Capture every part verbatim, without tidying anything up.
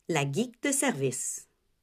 La geek de service.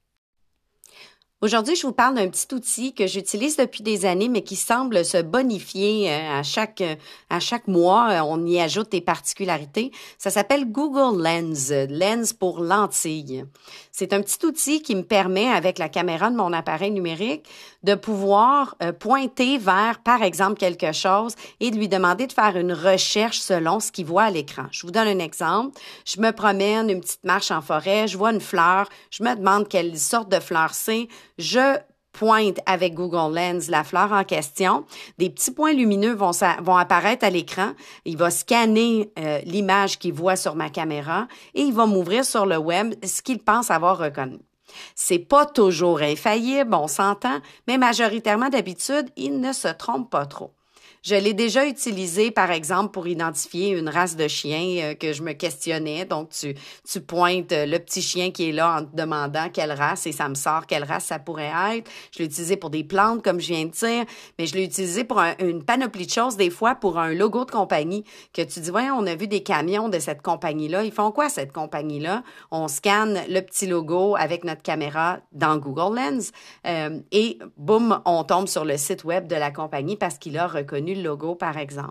Aujourd'hui, je vous parle d'un petit outil que j'utilise depuis des années, mais qui semble se bonifier à chaque, à chaque mois. On y ajoute des particularités. Ça s'appelle Google Lens, Lens pour lentille. C'est un petit outil qui me permet, avec la caméra de mon appareil numérique, de pouvoir euh, pointer vers, par exemple, quelque chose et de lui demander de faire une recherche selon ce qu'il voit à l'écran. Je vous donne un exemple. Je me promène, une petite marche en forêt, je vois une fleur, je me demande quelle sorte de fleur c'est. Je pointe avec Google Lens la fleur en question. Des petits points lumineux vont, vont apparaître à l'écran. Il va scanner euh, l'image qu'il voit sur ma caméra et il va m'ouvrir sur le web ce qu'il pense avoir reconnu. C'est pas toujours infaillible, on s'entend, mais majoritairement d'habitude, il ne se trompe pas trop. Je l'ai déjà utilisé, par exemple, pour identifier une race de chien euh, que je me questionnais. Donc, tu, tu pointes le petit chien qui est là en te demandant quelle race et ça me sort quelle race ça pourrait être. Je l'ai utilisé pour des plantes, comme je viens de dire, mais je l'ai utilisé pour un, une panoplie de choses, des fois pour un logo de compagnie que tu dis, voyons, on a vu des camions de cette compagnie-là. Ils font quoi, cette compagnie-là? On scanne le petit logo avec notre caméra dans Google Lens euh, et boum, on tombe sur le site web de la compagnie parce qu'il a reconnu le logo, par exemple.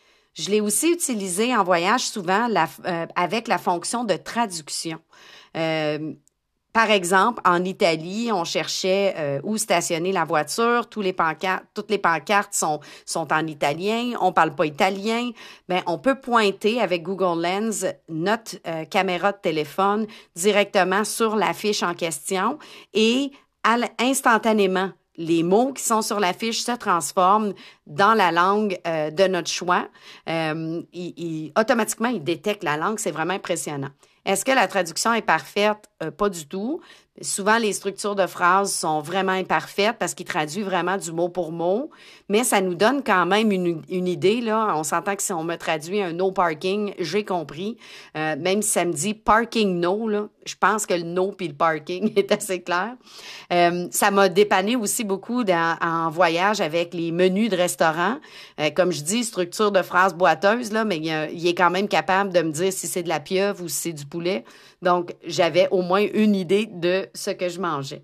Je l'ai aussi utilisé en voyage souvent la, euh, avec la fonction de traduction. Euh, par exemple, en Italie, on cherchait euh, où stationner la voiture. Tous les pancartes, toutes les pancartes sont, sont en italien. On parle pas italien. Ben, on peut pointer avec Google Lens notre euh, caméra de téléphone directement sur l'affiche en question et à instantanément, les mots qui sont sur l'affiche se transforment dans la langue euh, de notre choix. Euh, il, il, automatiquement, il détecte la langue. C'est vraiment impressionnant. Est-ce que la traduction est parfaite? Euh, pas du tout. Souvent, les structures de phrases sont vraiment imparfaites parce qu'il traduit vraiment du mot pour mot, mais ça nous donne quand même une, une idée. Là. On s'entend que si on me traduit un « no parking », j'ai compris. Euh, même si ça me dit « parking no », là, je pense que le « no » puis le « parking » est assez clair. Euh, ça m'a dépanné aussi beaucoup dans, en voyage avec les menus de restaurants. Euh, comme je dis, structure de phrases boiteuse, là, mais il, a, il est quand même capable de me dire si c'est de la pieuvre ou si c'est du poulet. Donc, j'avais au moins une idée de ce que je mangeais.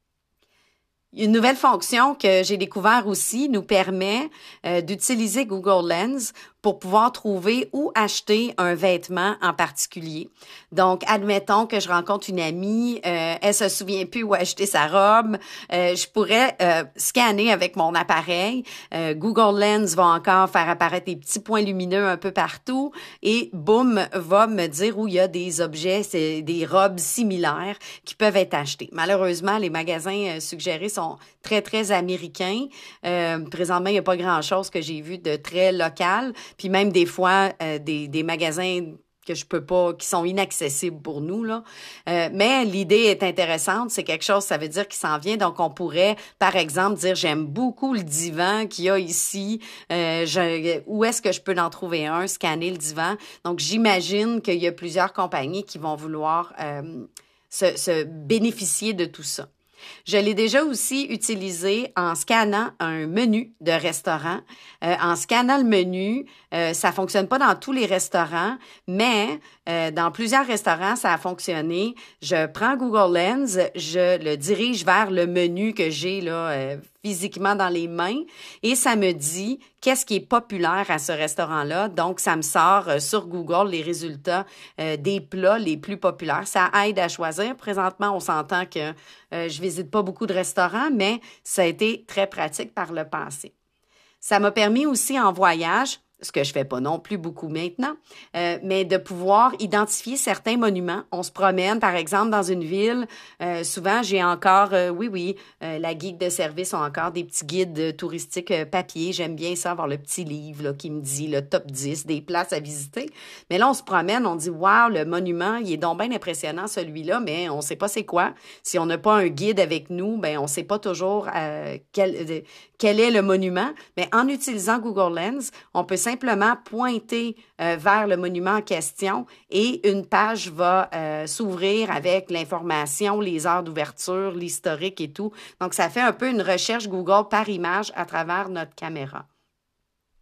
Une nouvelle fonction que j'ai découvert aussi nous permet euh, d'utiliser Google Lens pour pouvoir trouver où acheter un vêtement en particulier. Donc, admettons que je rencontre une amie, euh, elle se souvient plus où acheter sa robe, euh, je pourrais euh, scanner avec mon appareil. Euh, Google Lens va encore faire apparaître des petits points lumineux un peu partout et boum, va me dire où il y a des objets, c'est des robes similaires qui peuvent être achetées. Malheureusement, les magasins suggérés sont très, très américains. Euh, présentement, il n'y a pas grand-chose que j'ai vu de très local. Puis même des fois, euh, des, des magasins que je peux pas, qui sont inaccessibles pour nous, là. Euh, mais l'idée est intéressante, c'est quelque chose, ça veut dire qu'il s'en vient. Donc, on pourrait, par exemple, dire, j'aime beaucoup le divan qu'il y a ici. Euh, je, où est-ce que je peux en trouver un, scanner le divan. Donc, j'imagine qu'il y a plusieurs compagnies qui vont vouloir euh, se, se bénéficier de tout ça. Je l'ai déjà aussi utilisé en scannant un menu de restaurant. Euh, en scannant le menu, euh, ça fonctionne pas dans tous les restaurants, mais euh, dans plusieurs restaurants, ça a fonctionné. Je prends Google Lens, je le dirige vers le menu que j'ai là euh, physiquement dans les mains et ça me dit qu'est-ce qui est populaire à ce restaurant-là. Donc, ça me sort euh, sur Google les résultats euh, des plats les plus populaires. Ça aide à choisir. Présentement, on s'entend que euh, je visite pas beaucoup de restaurants, mais ça a été très pratique par le passé. Ça m'a permis aussi en voyage, ce que je fais pas non plus beaucoup maintenant, euh, mais de pouvoir identifier certains monuments. On se promène, par exemple, dans une ville. Euh, souvent, j'ai encore, euh, oui, oui, euh, la geek de service ont encore des petits guides touristiques euh, papier. J'aime bien ça, avoir le petit livre là, qui me dit le top dix des places à visiter. Mais là, on se promène, on dit, wow, le monument, il est donc bien impressionnant, celui-là, mais on sait pas c'est quoi. Si on n'a pas un guide avec nous, ben on sait pas toujours euh, quel, euh, quel est le monument. Mais en utilisant Google Lens, on peut simplement pointer euh, vers le monument en question et une page va euh, s'ouvrir avec l'information, les heures d'ouverture, l'historique et tout. Donc, ça fait un peu une recherche Google par image à travers notre caméra.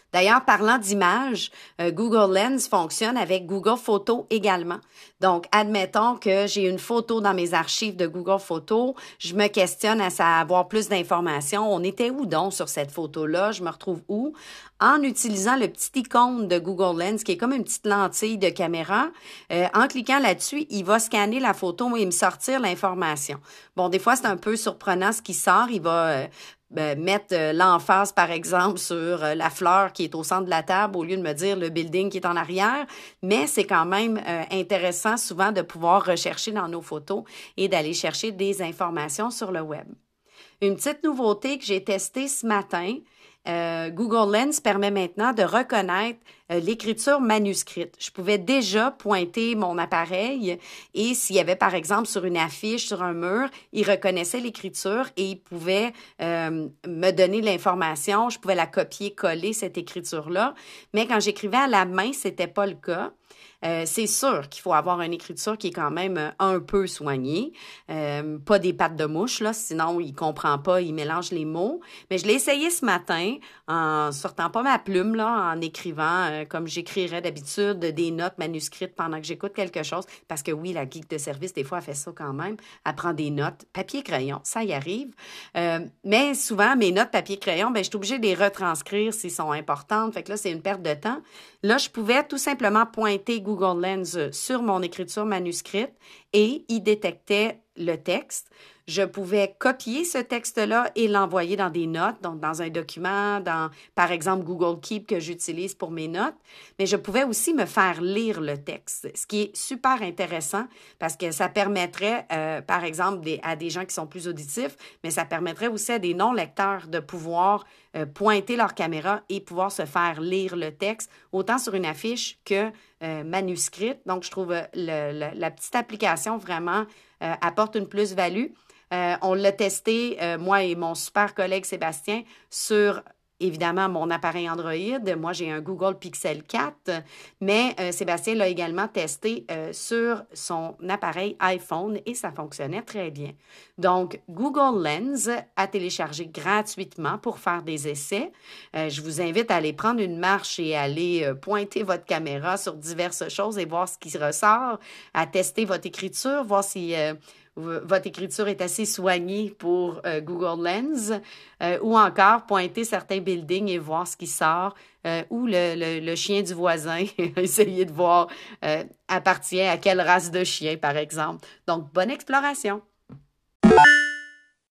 D'ailleurs, parlant d'images, euh, Google Lens fonctionne avec Google Photos également. Donc, admettons que j'ai une photo dans mes archives de Google Photos, je me questionne à savoir plus d'informations. On était où donc sur cette photo-là? Je me retrouve où? En utilisant le petit icône de Google Lens, qui est comme une petite lentille de caméra, euh, en cliquant là-dessus, il va scanner la photo et me sortir l'information. Bon, des fois, c'est un peu surprenant ce qui sort. Il va euh, ben, mettre euh, l'emphase, par exemple, sur euh, la fleur qui est au centre de la table au lieu de me dire le building qui est en arrière. Mais c'est quand même euh, intéressant souvent de pouvoir rechercher dans nos photos et d'aller chercher des informations sur le web. Une petite nouveauté que j'ai testée ce matin, euh, Google Lens permet maintenant de reconnaître euh, l'écriture manuscrite. Je pouvais déjà pointer mon appareil et s'il y avait par exemple sur une affiche, sur un mur, il reconnaissait l'écriture et il pouvait euh, me donner l'information. Je pouvais la copier-coller, cette écriture-là. Mais quand j'écrivais à la main, c'était pas le cas. Euh, c'est sûr qu'il faut avoir une écriture qui est quand même un peu soignée, euh, pas des pattes de mouche, là, sinon il comprend pas, il mélange les mots. Mais je l'ai essayé ce matin en sortant pas ma plume, là, en écrivant euh, comme j'écrirais d'habitude des notes manuscrites pendant que j'écoute quelque chose. Parce que oui, la geek de service, des fois, elle fait ça quand même. Elle prend des notes, papier-crayon, ça y arrive. Euh, mais souvent, mes notes papier-crayon, ben, je suis obligée de les retranscrire s'ils sont importantes. Fait que là, c'est une perte de temps. Là, je pouvais tout simplement pointer Google Lens sur mon écriture manuscrite et il détectait le texte. Je pouvais copier ce texte-là et l'envoyer dans des notes, donc dans un document, dans, par exemple, Google Keep que j'utilise pour mes notes. Mais je pouvais aussi me faire lire le texte, ce qui est super intéressant parce que ça permettrait, euh, par exemple, des, à des gens qui sont plus auditifs, mais ça permettrait aussi à des non-lecteurs de pouvoir euh, pointer leur caméra et pouvoir se faire lire le texte, autant sur une affiche que euh, manuscrite. Donc, je trouve le, le, la petite application vraiment euh, apporte une plus-value. Euh, on l'a testé, euh, moi et mon super collègue Sébastien, sur évidemment mon appareil Android. Moi, j'ai un Google Pixel quatre, mais euh, Sébastien l'a également testé euh, sur son appareil iPhone et ça fonctionnait très bien. Donc, Google Lens à télécharger gratuitement pour faire des essais. Euh, je vous invite à aller prendre une marche et aller euh, pointer votre caméra sur diverses choses et voir ce qui ressort, à tester votre écriture, voir si euh, votre écriture est assez soignée pour euh, Google Lens, euh, ou encore pointer certains buildings et voir ce qui sort, euh, ou le, le, le chien du voisin, essayer de voir euh, appartient à quelle race de chien, par exemple. Donc, bonne exploration!